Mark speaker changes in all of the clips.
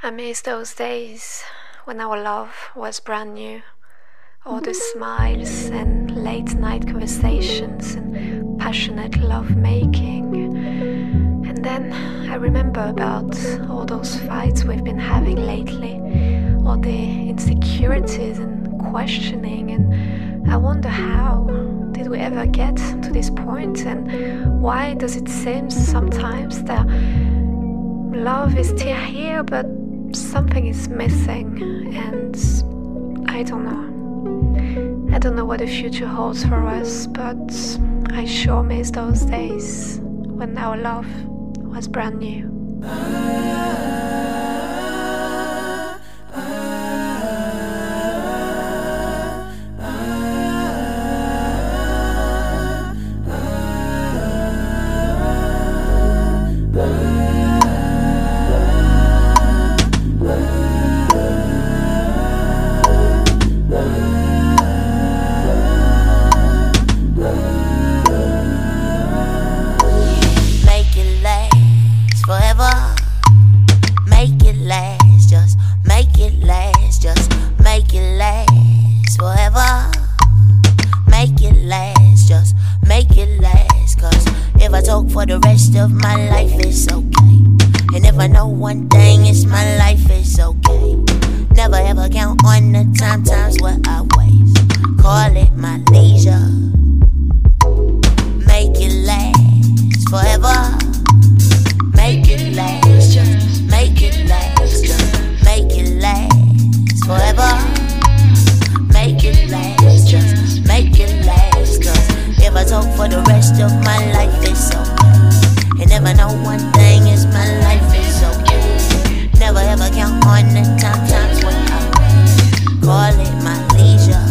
Speaker 1: I miss those days when our love was brand new. All the smiles and late night conversations and passionate love making. And then I remember about all those fights we've been having lately, all the insecurities and questioning, and I wonder how did we ever get to this point, and why does it seem sometimes that love is still here but something is missing, and I don't know. I don't know what the future holds for us, but I sure miss those days when our love was brand new.
Speaker 2: For the rest of my life it's okay. And if I know one thing, it's my life is okay. Never ever count on the times where I waste. Call it my leisure. Make it last forever. Make it last, just make it last, just make it last forever. Make it last, just make it last. Cause if I talk for the rest of my life, it's okay. And if I know one thing, is my life is okay. Never ever count on the times when I wait. Call it my leisure.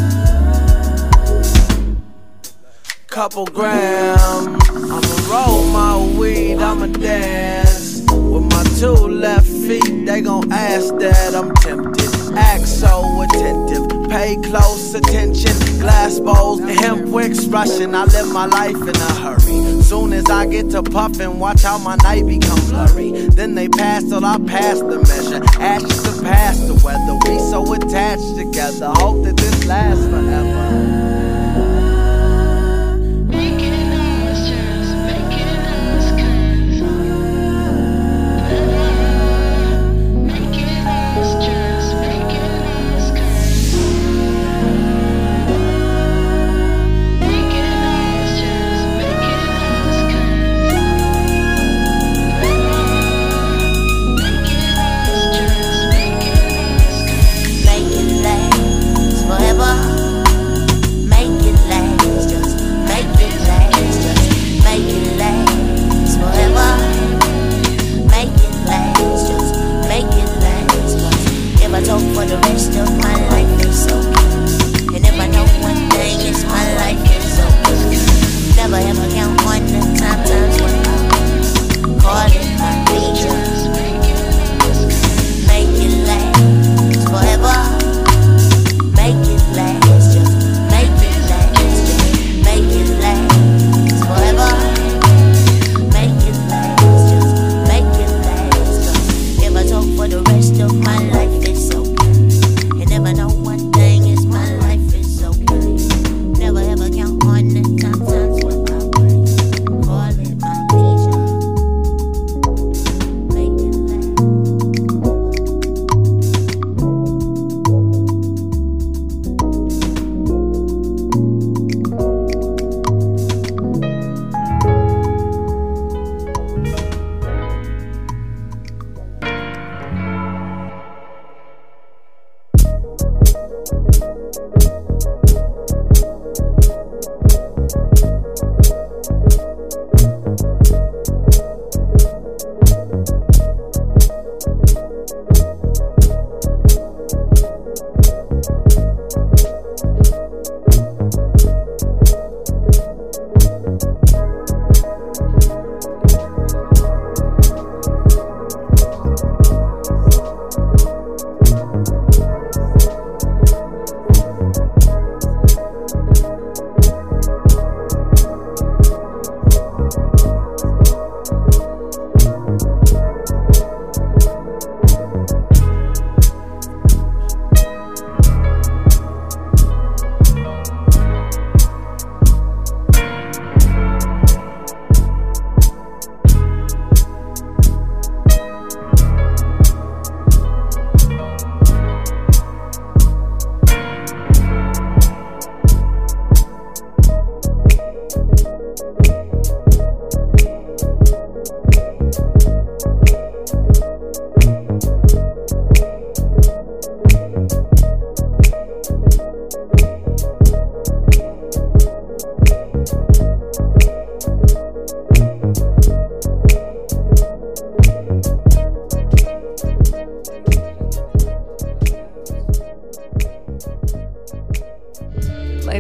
Speaker 3: Couple gram, I'ma roll my weed, I'ma dance. With my two left feet, they gon' ask that I'm tempted. Act so attentive, pay close attention. Glass bowls and hemp wicks rushing. I live my life in a hurry. Soon as I get to puffin', watch how my night become blurry. Then they pass till I pass the measure. Ashes to pass the weather. We so attached together. Hope that this lasts forever. For the rest of my life is okay. And if I know one thing, it's my life is okay. Never ever count on the times when I call it my leisure. Make it last forever. Make it last, just make it last, just make it last forever. Make it last, just make it last. If I talk for the rest of my life, never know one thing, is my life is okay. Never ever count on the times when I wait. Call it my leisure. Make it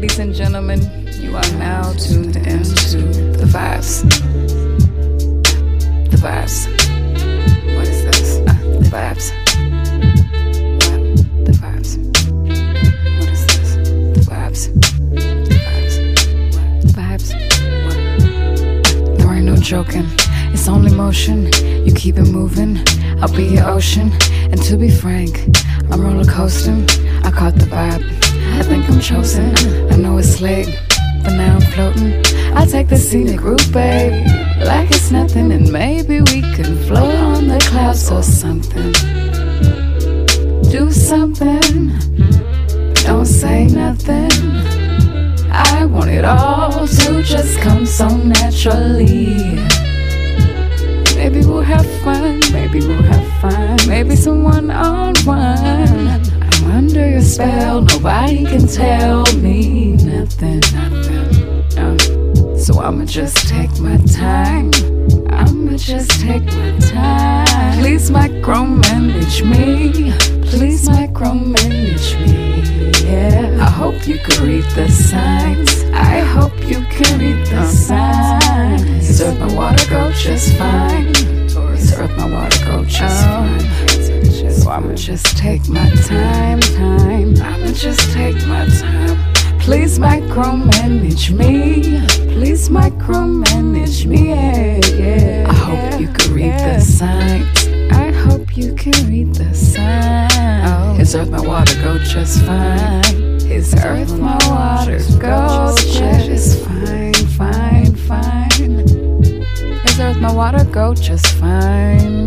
Speaker 4: Ladies and gentlemen, you are now tuned into the vibes. The vibes. What is this? The vibes. What? The vibes. What is this? The vibes. The vibes. What? The vibes. What? There ain't no joking. It's only motion. You keep it moving. I'll be your ocean. And to be frank, I'm roller coasting. I caught the vibe. I think I'm chosen. I know it's late, but now I'm floating. I take the scenic route, babe, like it's nothing. And maybe we can float on the clouds or something. Do something, don't say nothing. I want it all to just come so naturally. Maybe we'll have fun, maybe we'll have fun. Maybe someone on one. I'm under your spell, nobody can tell me nothing. So I'ma just take my time. I'ma just take my time. Please micromanage me. Please micromanage me. Yeah, I hope you can read the signs. I hope you can read the signs. Is earth my water go just fine? Is earth my water go just fine? So I'ma just take my time. I'ma just take my time. Please micromanage me. Please micromanage me. Yeah. I hope you can read the signs. I hope you can read the signs. Is earth my water go just fine? Is earth my water go just fine? Fine. Is earth my water go just fine?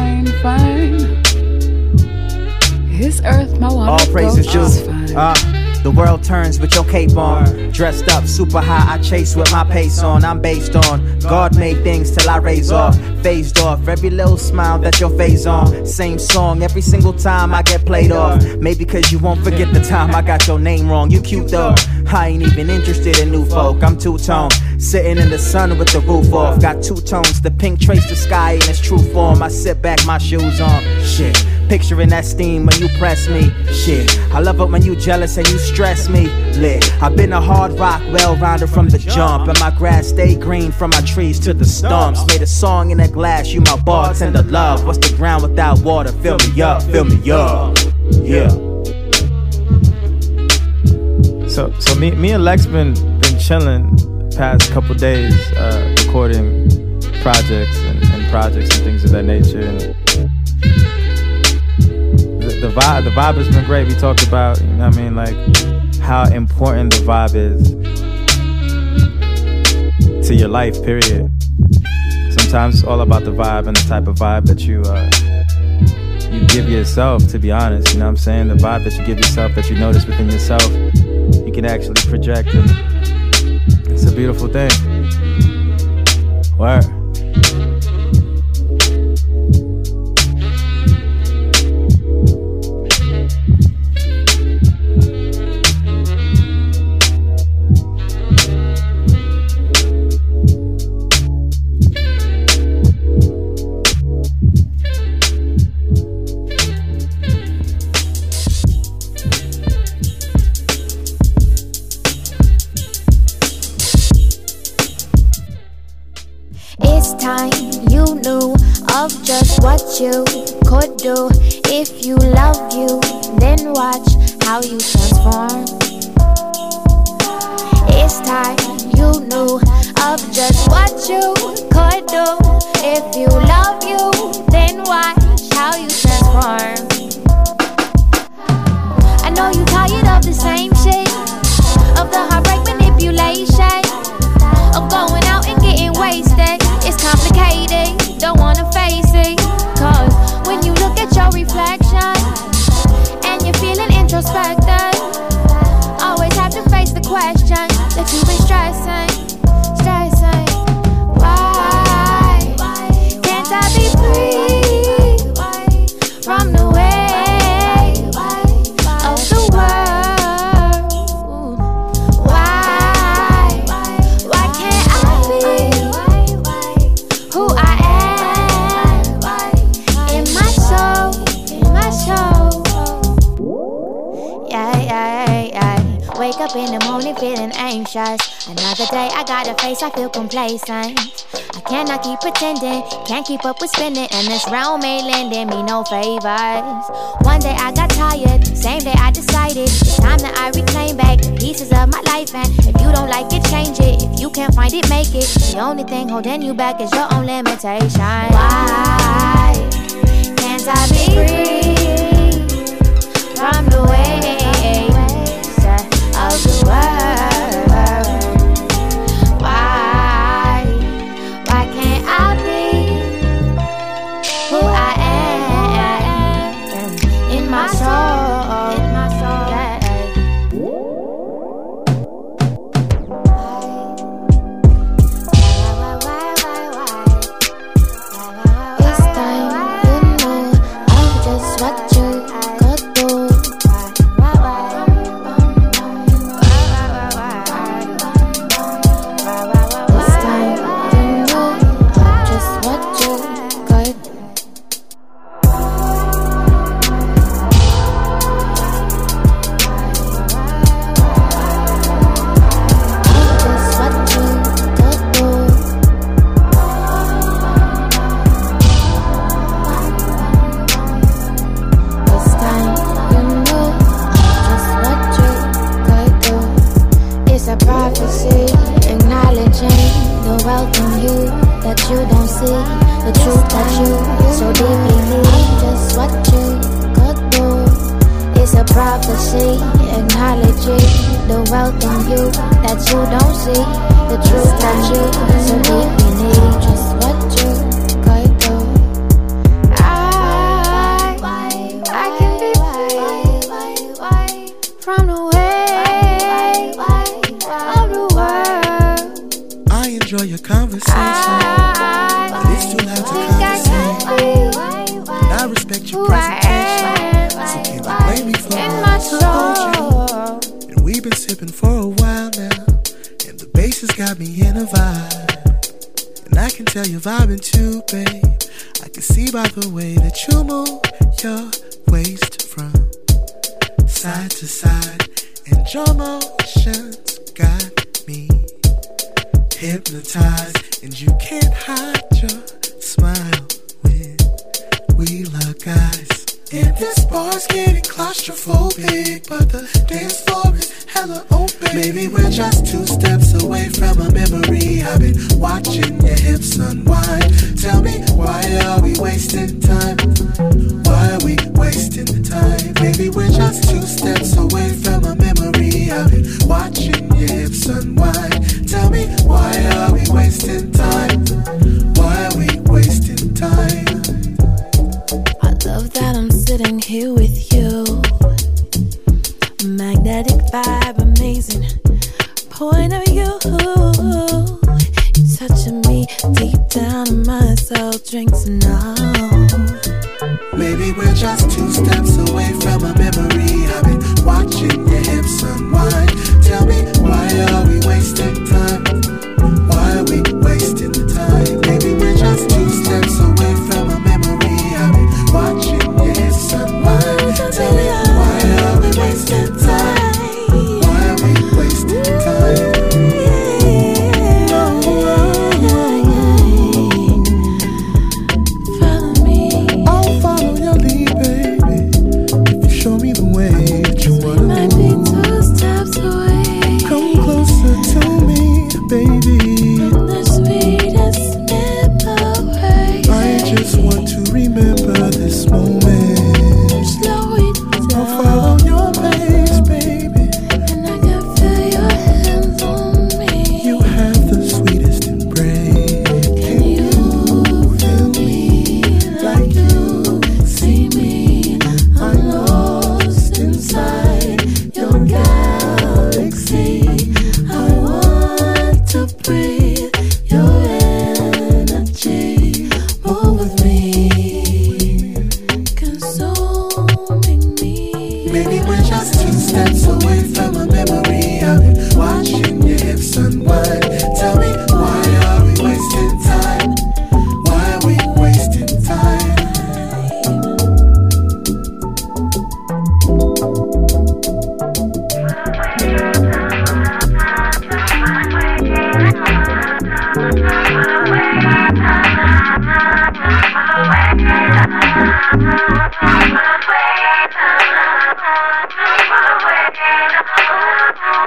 Speaker 4: Is earth my water
Speaker 5: all praises
Speaker 4: go just fine?
Speaker 5: The world turns with your cape on. Dressed up super high, I chase with my pace on. I'm based on God made things till I raise off. Phased off every little smile that your face on. Same song every single time I get played off. Maybe cause you won't forget the time I got your name wrong. You cute though, I ain't even interested in new folk. I'm two-tone, sitting in the sun with the roof off. Got two tones, the pink trace the sky in its true form. I sit back, my shoes on. Shit, picturing that steam when you press me. Shit, I love it when you jealous and you stress me. Lit, I've been a hard rock, well-rounded from the jump. And my grass stay green from my trees to the stumps. Made a song in a glass, you my bartender love. What's the ground without water? Fill me up, yeah.
Speaker 6: So me and Lex been chilling past couple days, recording projects and things of that nature. And the vibe has been great. We talked about, you know what I mean, like how important the vibe is to your life, period. Sometimes it's all about the vibe and the type of vibe that you give yourself, to be honest. You know what I'm saying? The vibe that you give yourself, that you notice within yourself, you can actually project, and it's a beautiful thing. Word.
Speaker 7: You could do if you love you, then watch how you transform. It's time you knew of just what you could do if you love you, then watch how you transform. I know you tired of the same shit, of the heartbreak manipulation, of going out and getting wasted. It's complicated, don't wanna face it. Cause when you look at your reflection and you're feeling introspective, always have to face the question that you've been stressing. Why can't I be free? wake up in the morning feeling anxious. Another day I gotta face, I feel complacent. I cannot keep pretending, can't keep up with spending, and this realm ain't lending me no favors. One day I got tired, same day I decided it's time that I reclaim back the pieces of my life. And if you don't like it, change it. If you can't find it, make it. The only thing holding you back is your own limitation. Why can't I be free from the ways of the world? Why can't I be who I am in my soul? Yeah. This time you know I'm just what you could do. This time you know I'm just what you could. Just what you could do. This time you know just what you could do. It's a prophecy acknowledging the wealth in you that you don't see, the truth that you so deeply need. Just what you could do. It's a prophecy acknowledging the wealth in you that you don't see, the truth that you so deeply need. Just what you could do. I can be free from the way of the world.
Speaker 8: I enjoy your conversation, but it's too loud to conversate. And I respect your presentation, so can you blame me for my soul? And we've been sipping for a while now, and the bass has got me in a vibe. And I can tell you're vibing too, babe. I can see by the way that you move your waist from side to side, and your motions got me hypnotized, and you can't hide your smile when we lock eyes. And this bar's getting claustrophobic, but the dance floor is hella open. Maybe we're just 2 steps away from a memory. I've been watching your hips unwind. Tell me, why are we wasting time? Why are we wasting time? Maybe we're just 2 steps away from a memory. I've been watching your hips unwind. Tell me, why are we wasting time? Why are we wasting time?
Speaker 9: I love that I'm sitting here with you. Magnetic vibe, amazing point of view. You touching me deep down in my soul, drinks now.
Speaker 8: Maybe we're just 2 steps away from a memory. I've been watching your hips unwind. Tell me, why are we wasting time? Why are we wasting time? Maybe we're just 2 steps away from a memory. I've been watching your hips unwind. Tell me, why are we wasting time? Why are we wasting time?
Speaker 9: Follow me.
Speaker 8: I'll follow your lead, baby.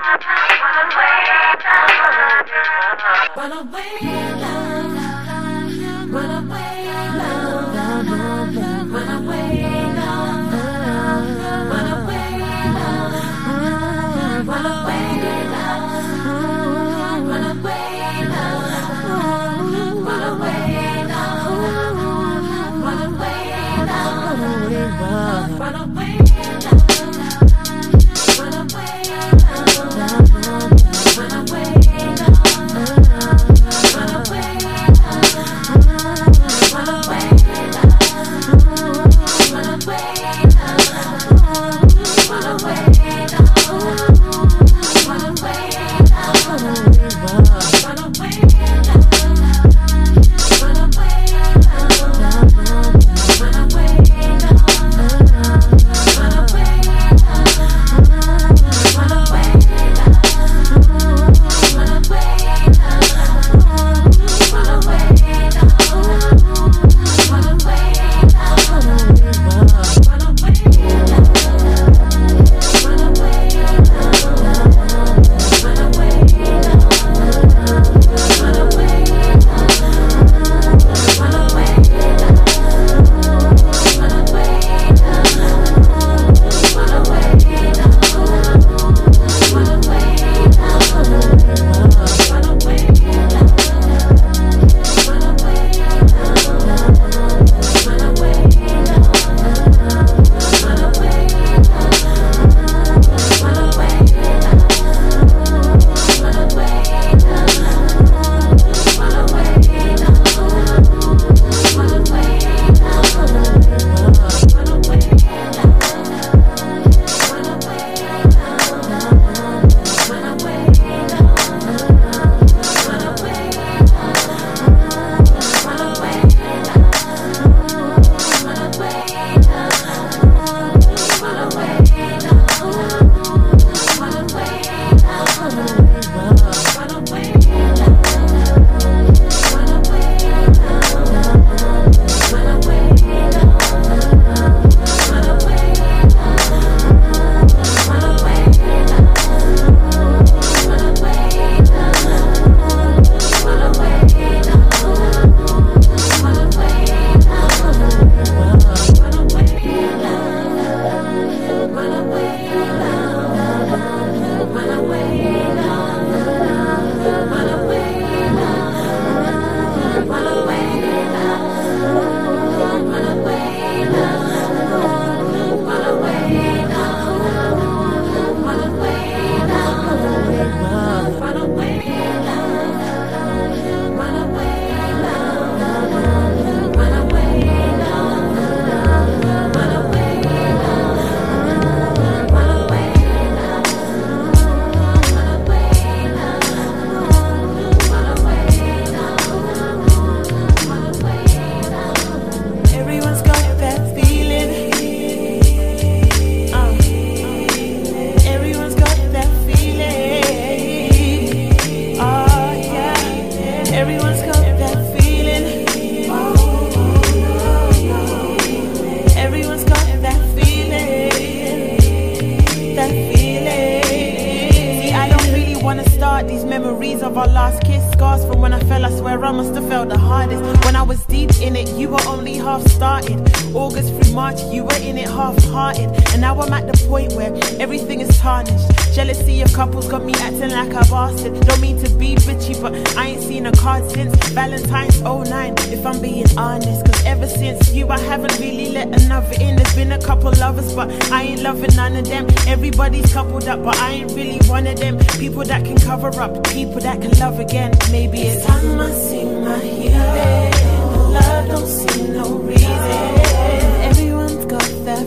Speaker 10: of our last kiss. Scars from when I fell, I swear I must have felt the hardest. When I was deep in it, you were only half started. August through March, you were in it half-hearted. And now I'm at the point where everything is tarnished. Jealousy of couples got me acting like a bastard. Don't mean to be bitchy, but I ain't seen a card since Valentine's 09, if I'm being honest. Cause ever since you, I haven't really let another in. There's been a couple lovers, but I ain't loving none of them. Everybody's coupled up, but I ain't really one of them. People that can cover up, people that can love again. Maybe it's time I sing my healing. Love don't see no reason. Everyone's got that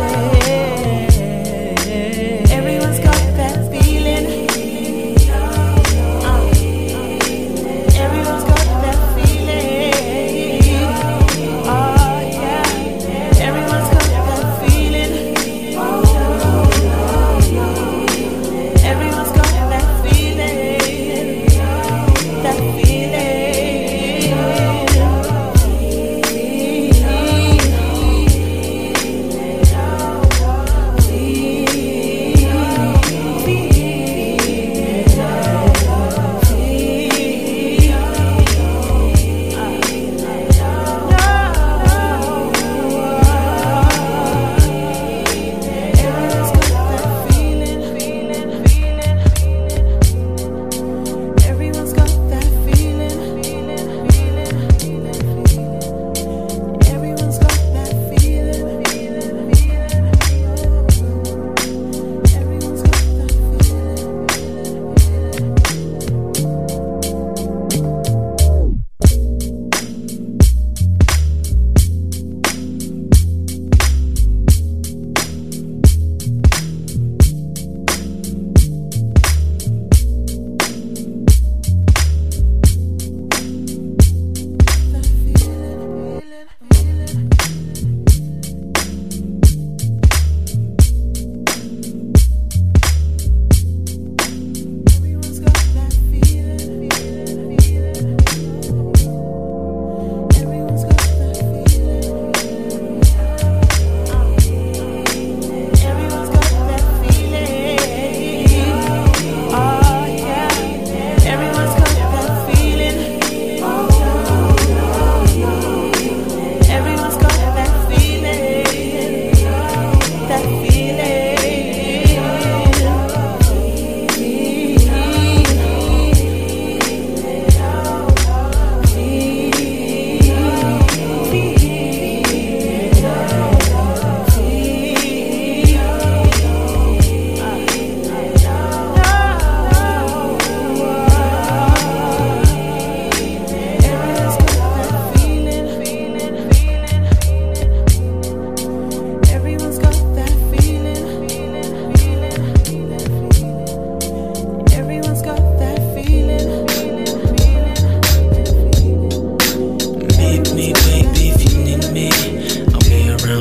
Speaker 10: feeling. Everyone's got that feeling. Everyone's got that feeling. Oh yeah. Everyone's got that feeling. Everyone's got that feeling. That feeling.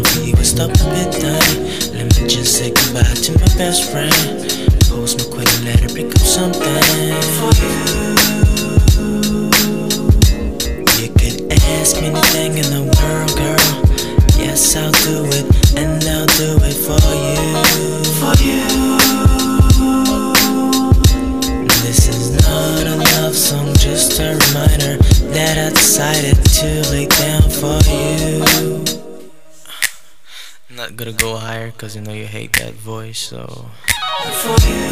Speaker 11: we would stop a bit time. Let me just say goodbye to my best friend. Post my quit and let her pick up something for you. You could ask me anything in the world, girl. Yes, I'll do it, and I'll do it for you. For you. This is not a love song, just a reminder that I decided to lay down for you. I'm not gonna go higher, cause you know you hate that voice, so for you.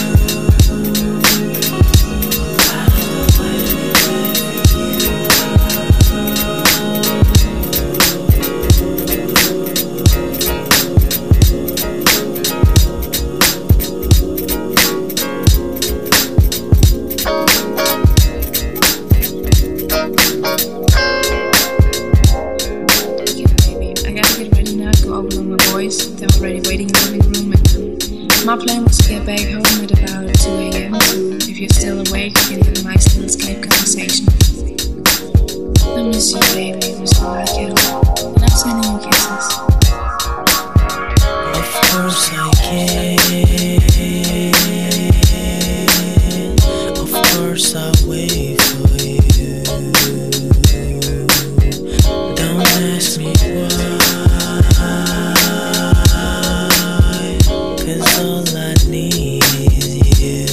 Speaker 4: They're already waiting in the living room, and my plan was to get back home at about 2 a.m. So if you're still awake, you can have a nice little Skype conversation. I miss you, baby. It was all I can. And I'm sending you kisses.
Speaker 11: Of course I can. Of course I'll wait for you. Don't ask me why. All I need is you.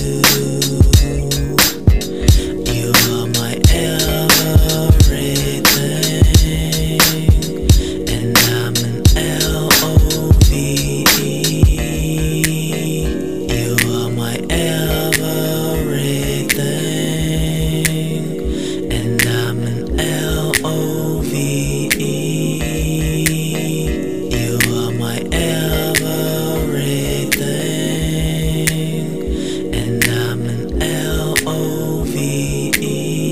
Speaker 11: You are my everything, and I'm an L-O-V-E. You are my everything, and I'm an L-O-V-E. You are my and I'm an L-O-V-E.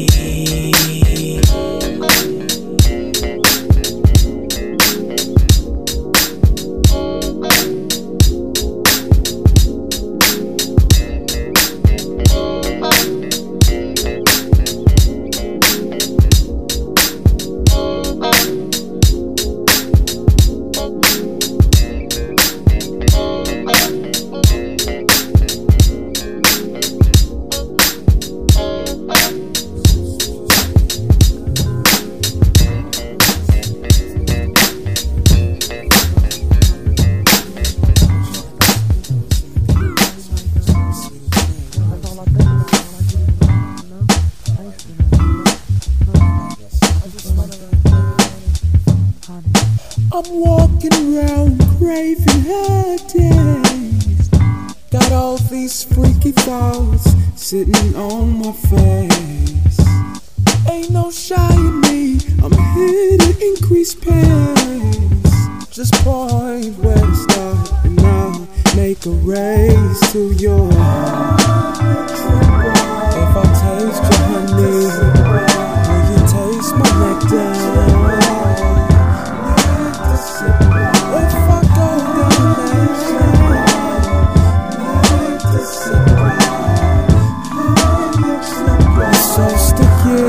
Speaker 8: I'm walking around craving her days. Got all these freaky thoughts sitting on my face. Ain't no shy in me, I'm here to increase pace. Just point where to start and I'll make a race to your heart. If I taste your honey, will you taste my nectar? If I go down that track, it's so sticky.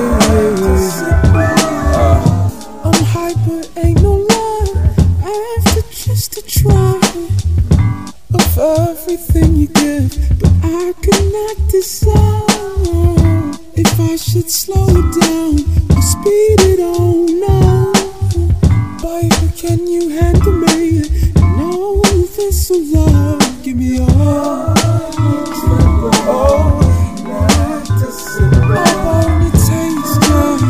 Speaker 8: I'm hyper, ain't no lie. After just a try of everything you give, but I cannot decide if I should slow it down or speed it on. No, baby, can you handle me? No, this will love. Give me all. Oh, only taste good.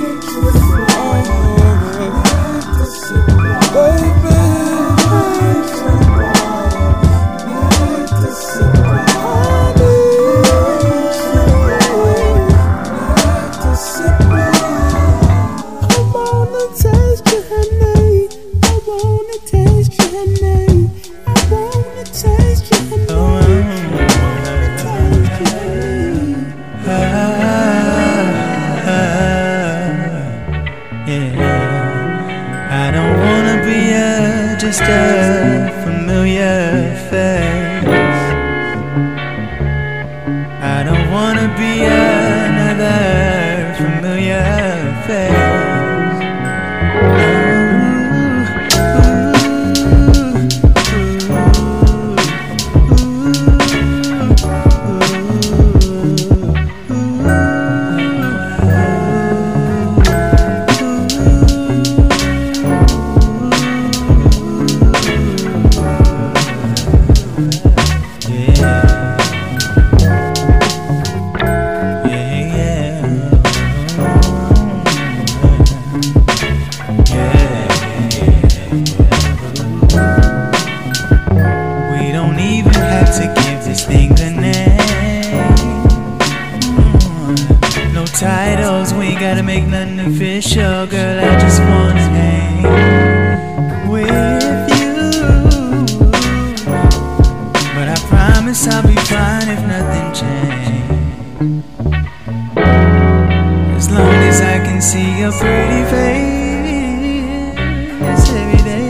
Speaker 8: Baby, I
Speaker 11: Yeah, sure, girl, I just wanna hang with you. But I promise I'll be fine if nothing changes. As long as I can see your pretty face every day.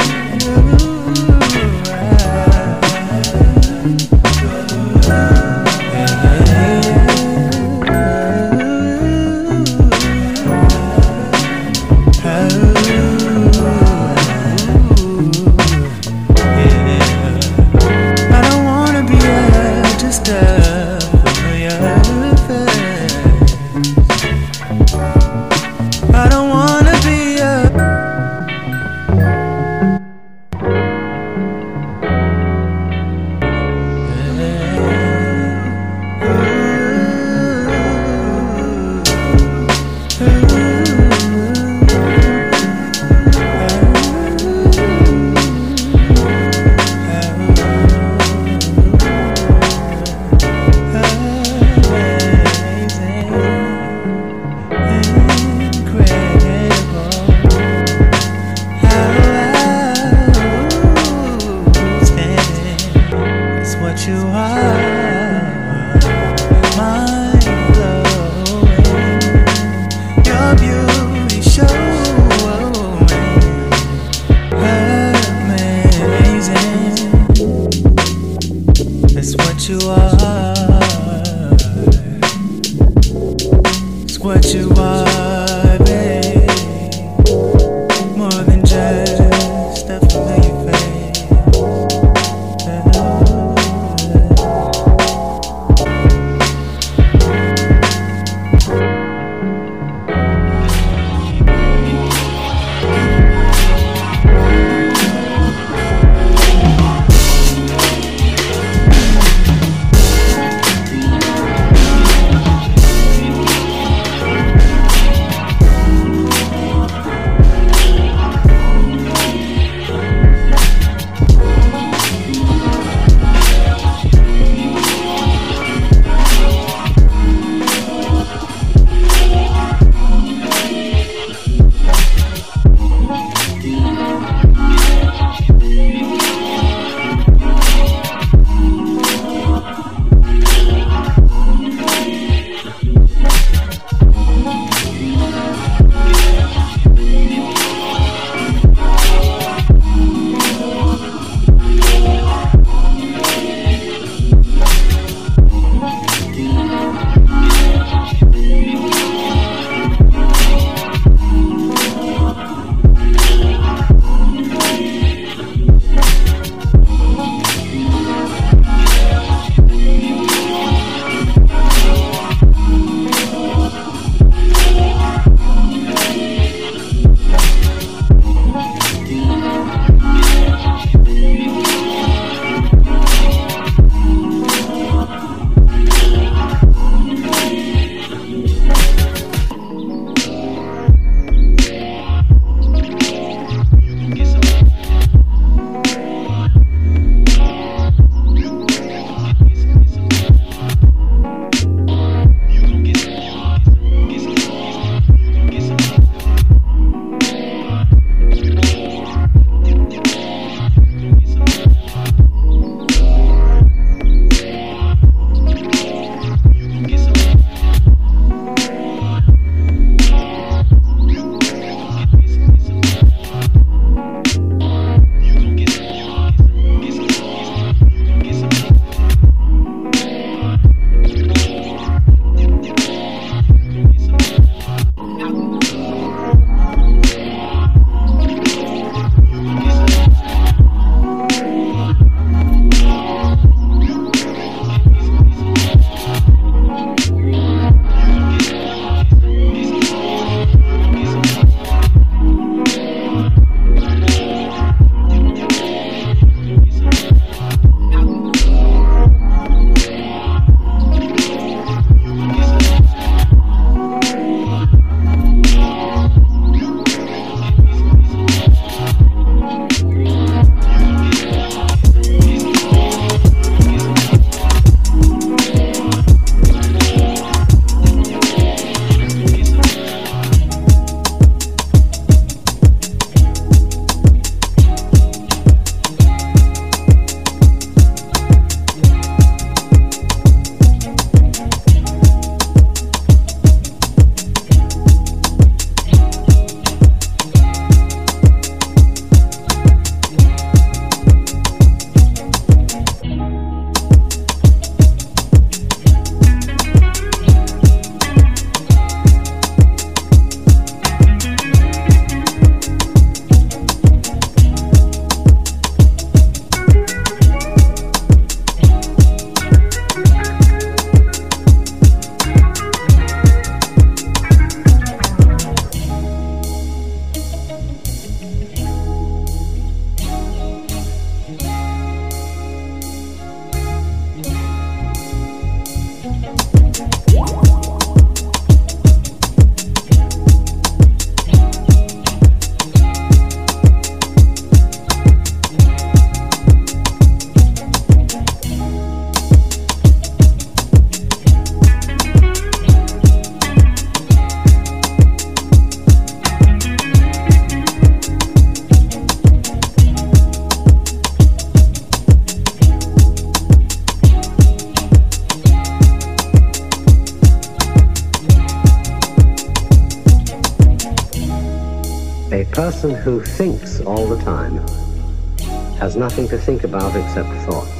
Speaker 12: person who thinks all the time has nothing to think about except thoughts.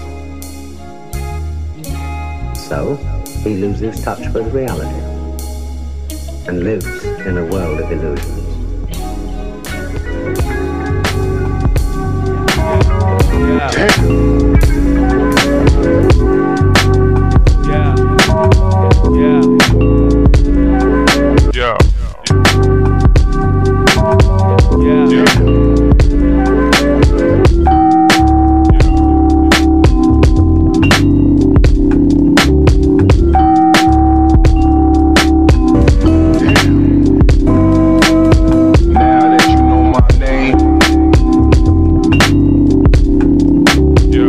Speaker 12: So, he loses touch with reality and lives in a world of illusions.
Speaker 13: Yeah.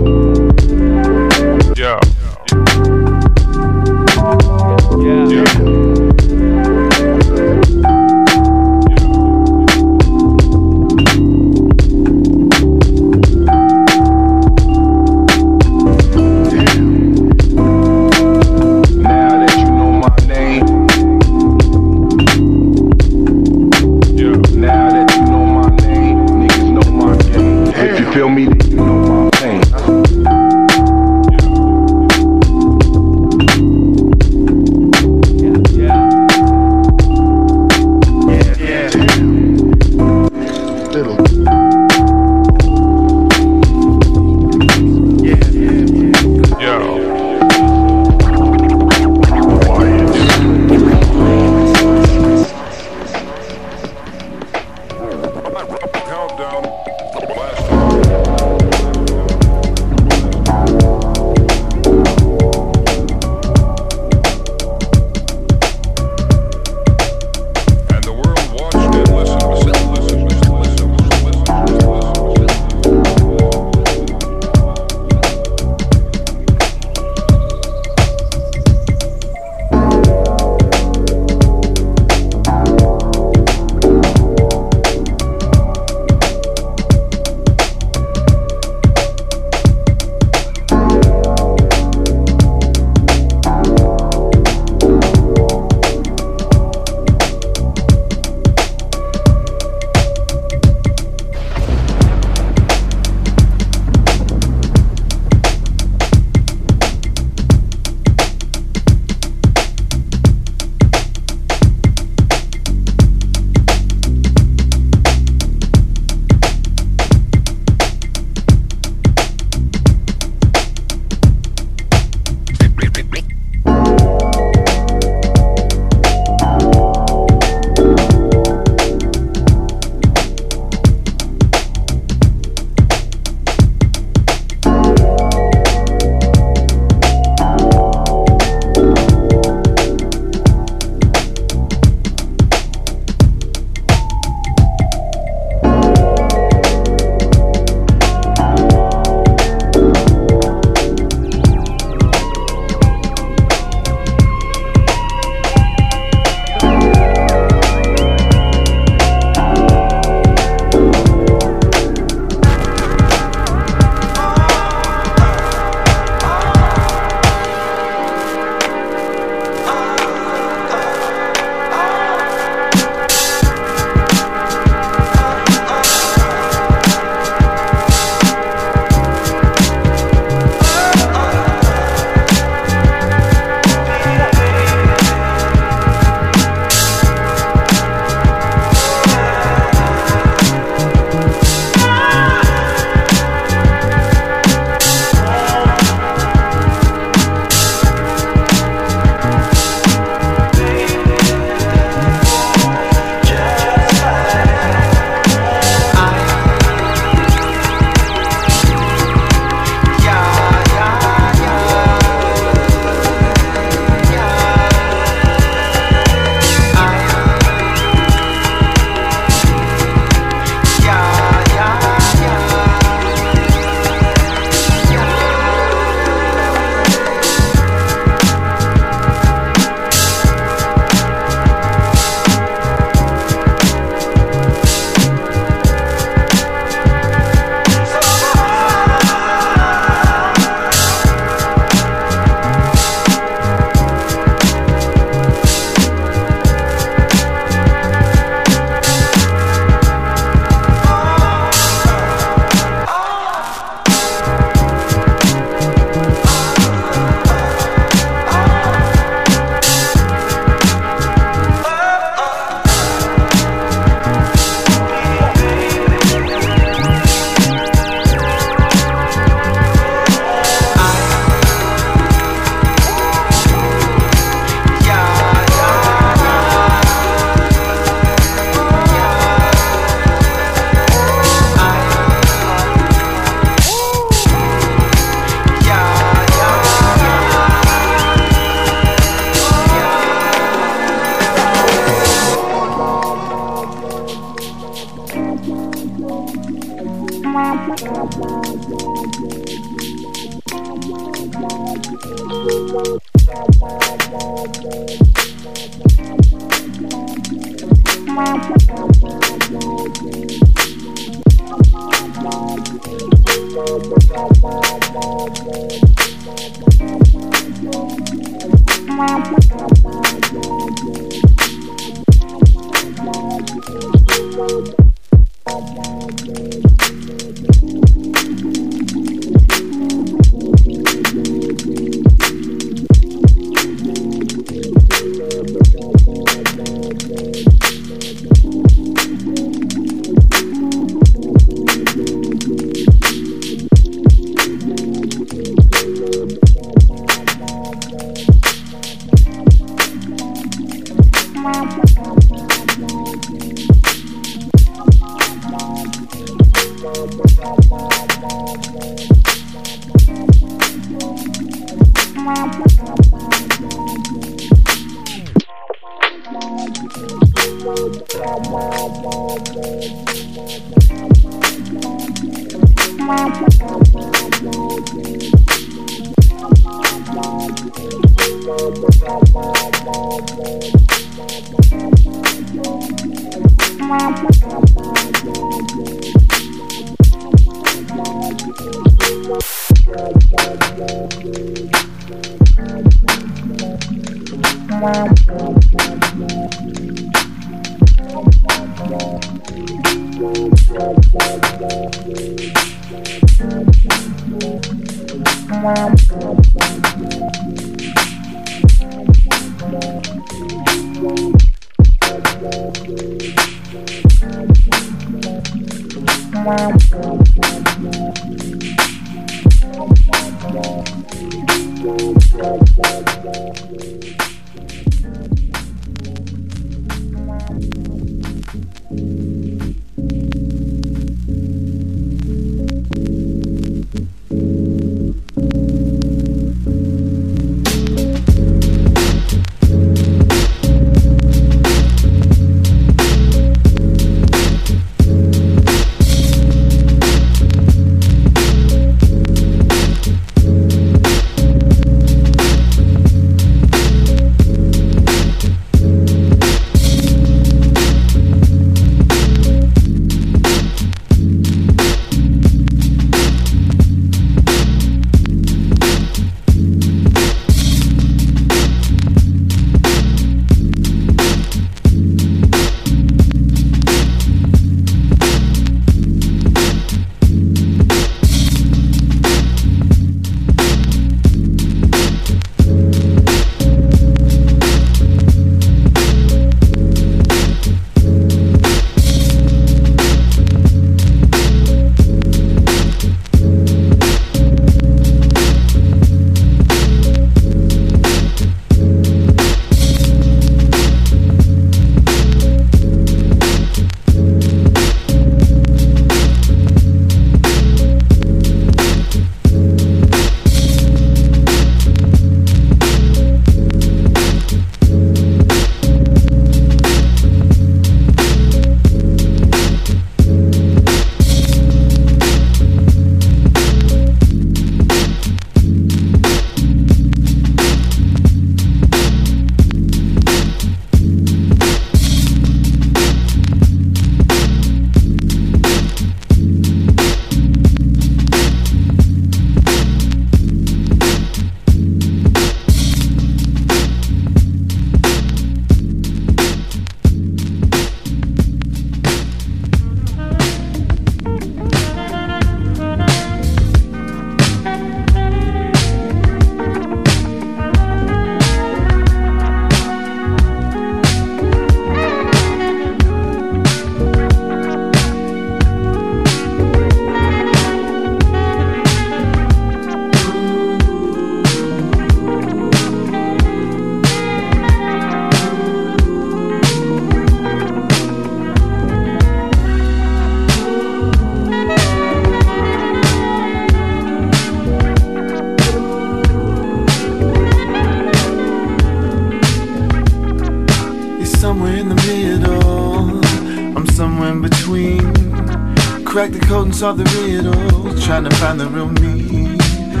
Speaker 13: Crack the code and solve the riddle, trying to find the real me.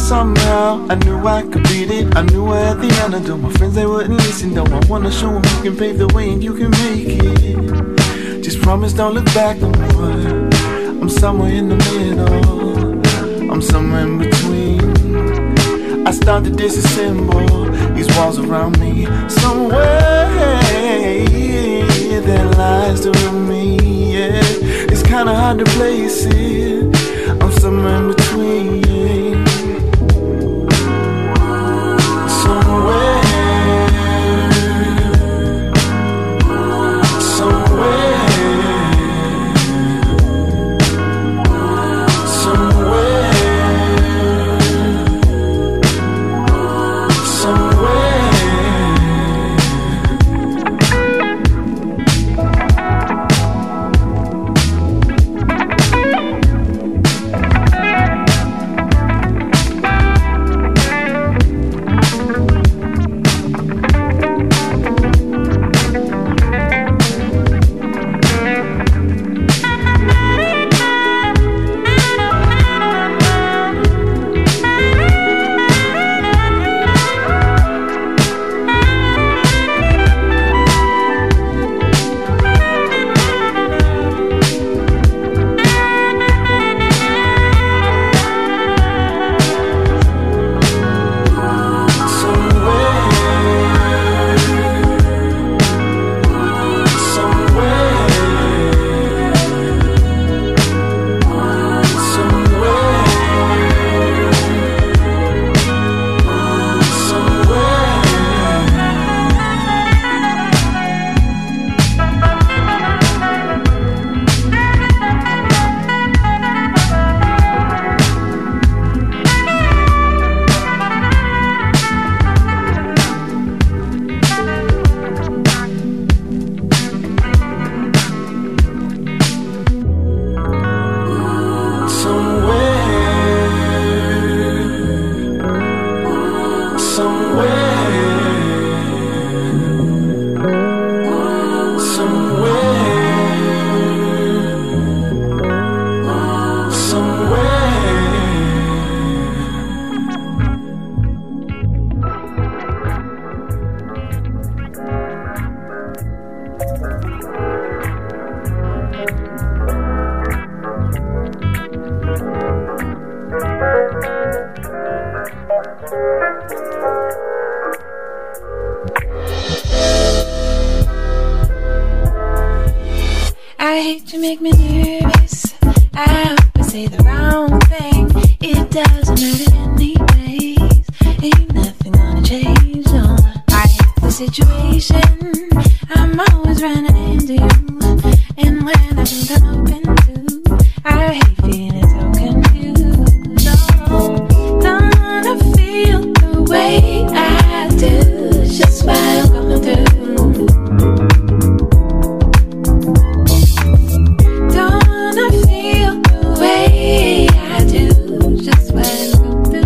Speaker 13: somehow I knew I could beat it. I knew I had the antidote. My friends, they wouldn't listen though. I wanna show them you can pave the way and you can make it. Just promise don't look back no more. I'm somewhere in the middle, I'm somewhere in between. I start to disassemble these walls around me. Somewhere that lies to me, yeah. It's kinda hard to place it. I'm somewhere in between, yeah. Somewhere.
Speaker 9: I hate to make me nervous. I hope I say the wrong thing. It doesn't matter anyways. Ain't nothing gonna change, no. I hate the situation. I'm always running into you. And when I think I'm open to, I hate feeling so confused. No, don't wanna feel the way I do. Just what I'm going through. Don't wanna feel the way I do. Just what I'm going through.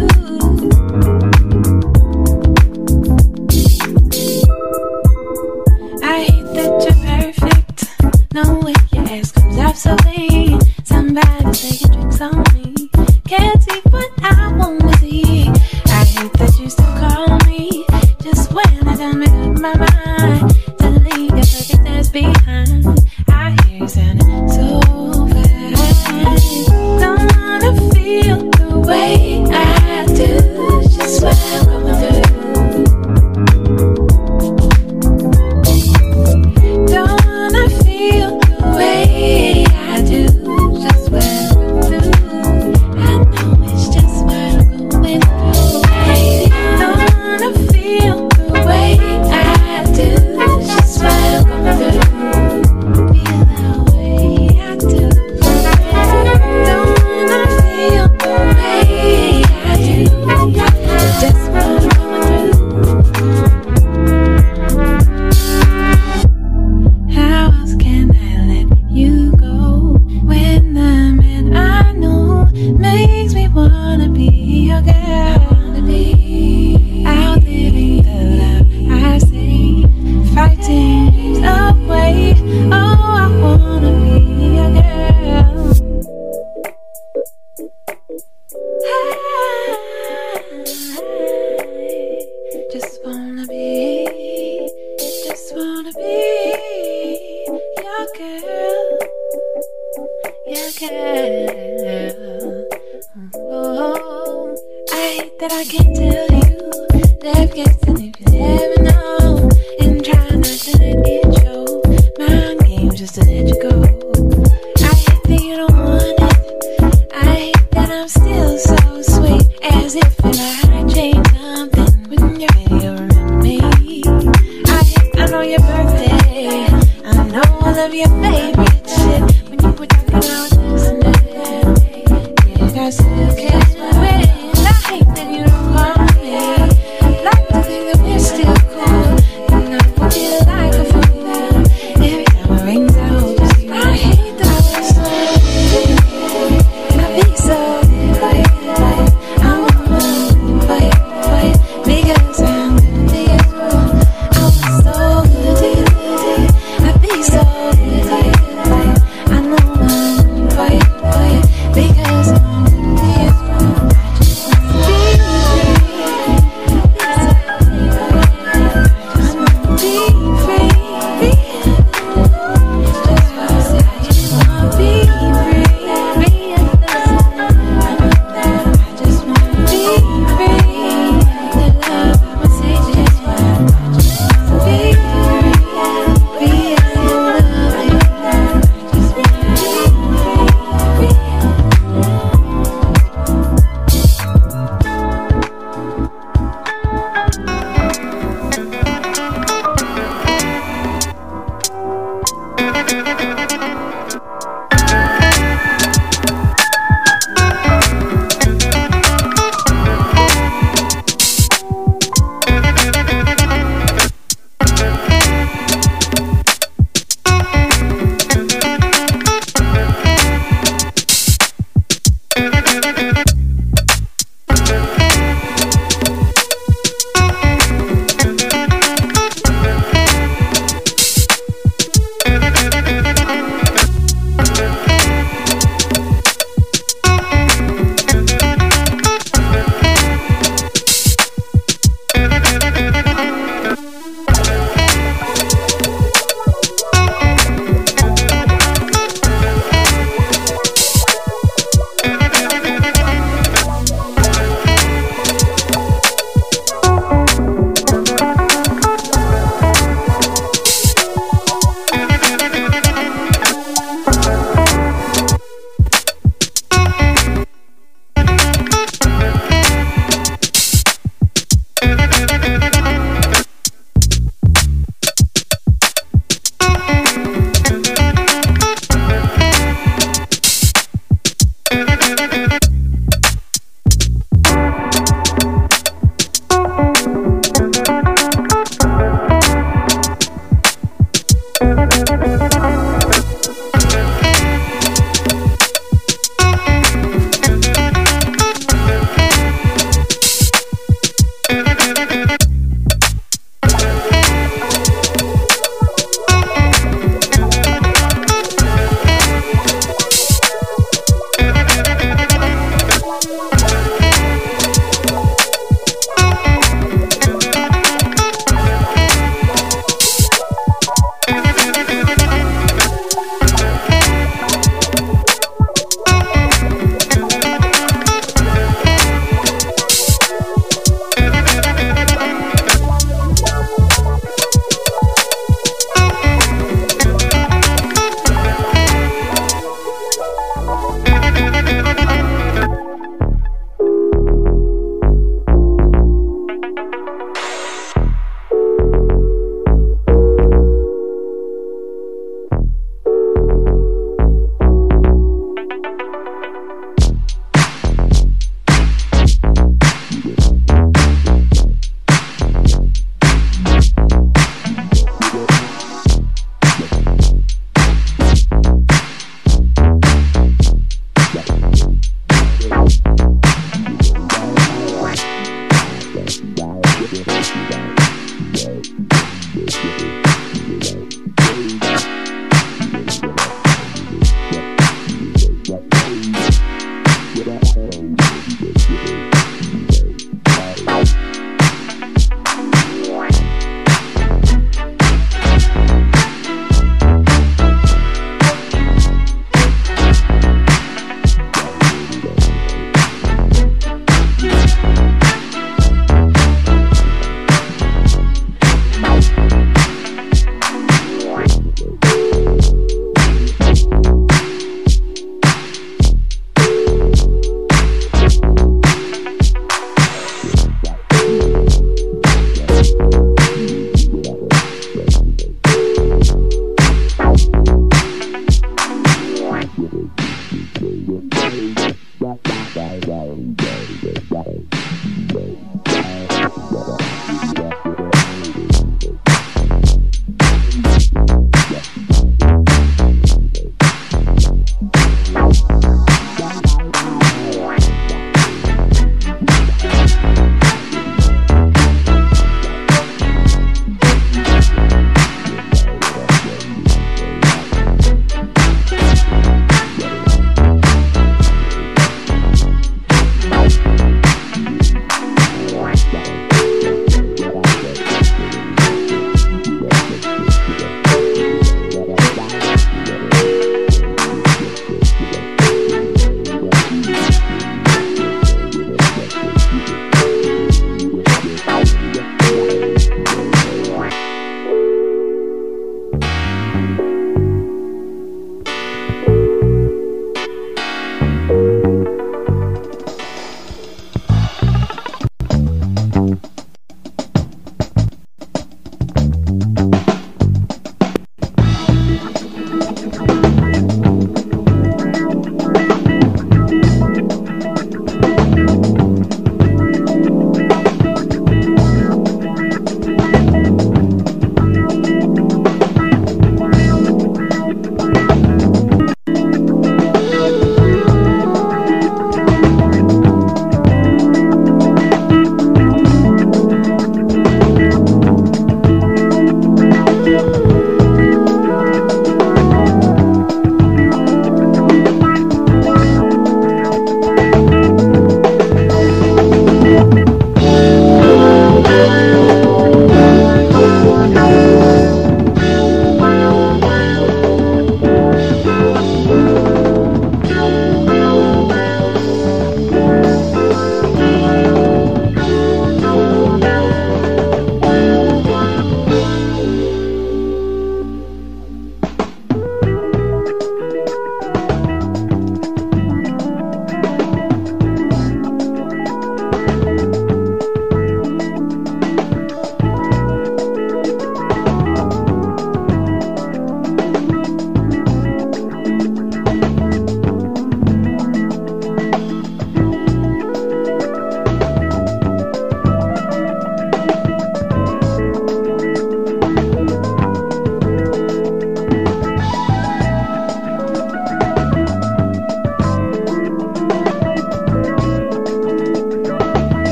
Speaker 9: can tell you left guessing if you never know, and try not to let it show. Mind games just to let you go. I hate that you don't want it. I hate that I'm still so sweet, as if I changed something. When you're ready, you'll remember me. I know your birthday. I know all of your favorite shit. When you were talking, I was listening. Yeah, I still catch my wind. I hate that you don't call me. Like to think that we're still cool, and I want you like a fool. Every time it rings out, just I hate that we're so good. I be so good. I wanna fight because I'm good to you. I was so good to you. I be so good. I know I'm fight because I'm good to you.